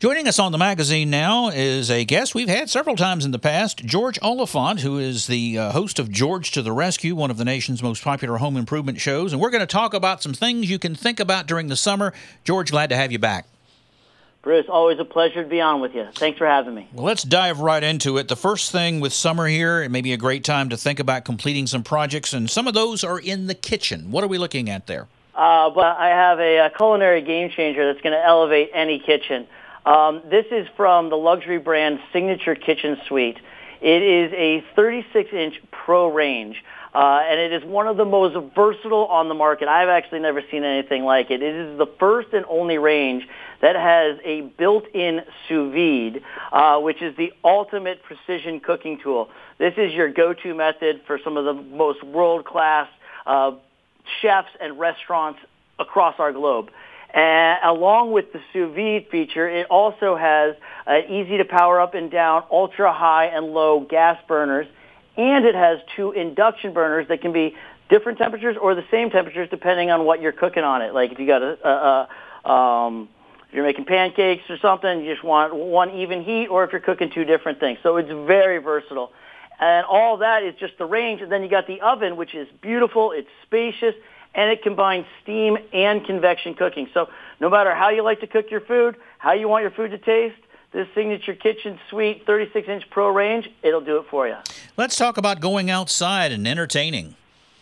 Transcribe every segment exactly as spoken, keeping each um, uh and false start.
Joining us on the magazine now is a guest we've had several times in the past, George Oliphant, who is the uh, host of George to the Rescue, one of the nation's most popular home improvement shows. And we're going to talk about some things you can think about during the summer. George, glad to have you back. Bruce, always a pleasure to be on with you. Thanks for having me. Well, let's dive right into it. The first thing with summer here, it may be a great time to think about completing some projects, and some of those are in the kitchen. What are we looking at there? Uh, but I have a, a culinary game changer that's going to elevate any kitchen. Um, this is from the luxury brand Signature Kitchen Suite. It is a thirty-six inch pro range, uh, and it is one of the most versatile on the market. I've actually never seen anything like it. It is the first and only range that has a built-in sous vide, uh, which is the ultimate precision cooking tool. This is your go-to method for some of the most world-class uh, chefs and restaurants across our globe. And along with the sous vide feature, it also has uh, easy to power up and down, ultra high and low gas burners, and it has two induction burners that can be different temperatures or the same temperatures depending on what you're cooking on it. Like if you got a, a, a um, if you're making pancakes or something, you just want one even heat, or if you're cooking two different things. So it's very versatile. And all that is just the range. And then you got the oven, which is beautiful. It's spacious. And it combines steam and convection cooking. So no matter how you like to cook your food, how you want your food to taste, this Signature Kitchen Suite thirty-six inch Pro range, it'll do it for you. Let's talk about going outside and entertaining.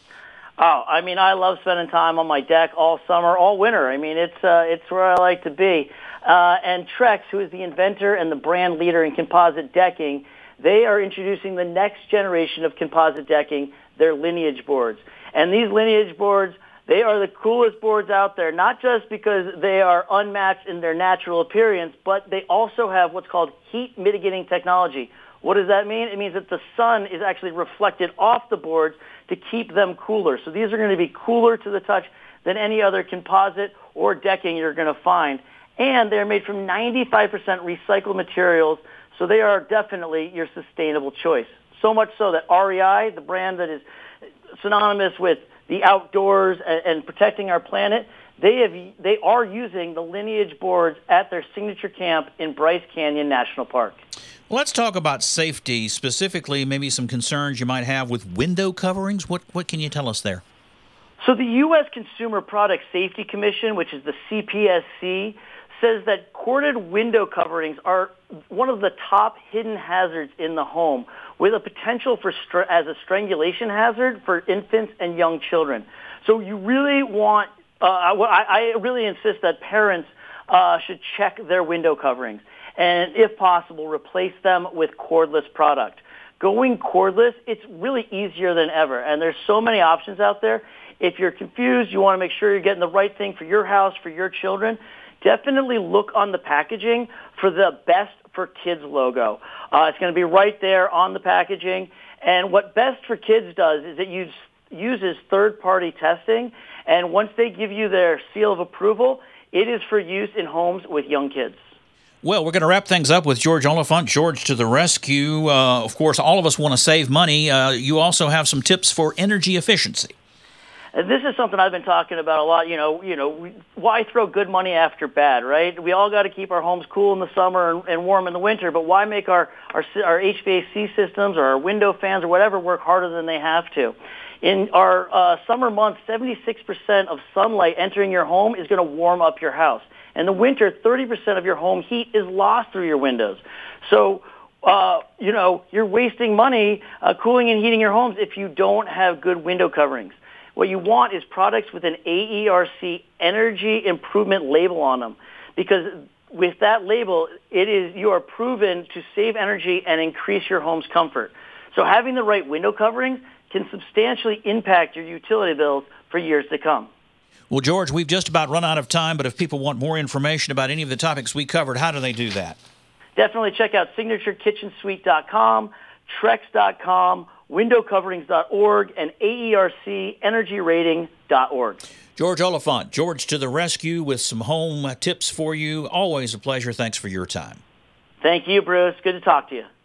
Oh, I mean, I love spending time on my deck all summer, all winter. I mean, it's uh, it's where I like to be. Uh, and Trex, who is the inventor and the brand leader in composite decking, they are introducing the next generation of composite decking, their Lineage boards. And these Lineage boards, they are the coolest boards out there, not just because they are unmatched in their natural appearance, but they also have what's called heat mitigating technology. What does that mean? It means that the sun is actually reflected off the boards to keep them cooler. So these are going to be cooler to the touch than any other composite or decking you're going to find. And they're made from ninety-five percent recycled materials, so they are definitely your sustainable choice. So much so that R E I, the brand that is synonymous with the outdoors and, and protecting our planet, they have they are using the Lineage boards at their signature camp in Bryce Canyon National Park. Well, let's talk about safety, specifically maybe some concerns you might have with window coverings. What what can you tell us there? So the U S Consumer Product Safety Commission, which is the C P S C, says that corded window coverings are one of the top hidden hazards in the home, with a potential for str- as a strangulation hazard for infants and young children. So you really want, uh, I, I really insist that parents uh, should check their window coverings, and if possible, replace them with cordless product. Going cordless, it's really easier than ever, and there's so many options out there. If you're confused, you want to make sure you're getting the right thing for your house, for your children, definitely look on the packaging for the Best for Kids logo. Uh, it's going to be right there on the packaging. And what Best for Kids does is it use, uses third-party testing, and once they give you their seal of approval, it is for use in homes with young kids. Well, we're going to wrap things up with George Oliphant, George to the Rescue. Uh, of course, all of us want to save money. Uh, you also have some tips for energy efficiency. And this is something I've been talking about a lot. You know, you know, why throw good money after bad, right? We all got to keep our homes cool in the summer and, and warm in the winter, but why make our, our our H V A C systems or our window fans or whatever work harder than they have to? In our uh, summer months, seventy-six percent of sunlight entering your home is going to warm up your house. In the winter, thirty percent of your home heat is lost through your windows. So, uh, you know, you're wasting money uh, cooling and heating your homes if you don't have good window coverings. What you want is products with an A E R C energy improvement label on them, because with that label, it is you are proven to save energy and increase your home's comfort. So having the right window coverings can substantially impact your utility bills for years to come. Well, George, we've just about run out of time, but if people want more information about any of the topics we covered, how do they do that? Definitely check out signature kitchen suite dot com, trex dot com, window coverings dot org, and A E R C energy rating dot org. George Oliphant, George to the Rescue, with some home tips for you. Always a pleasure. Thanks for your time. Thank you, Bruce. Good to talk to you.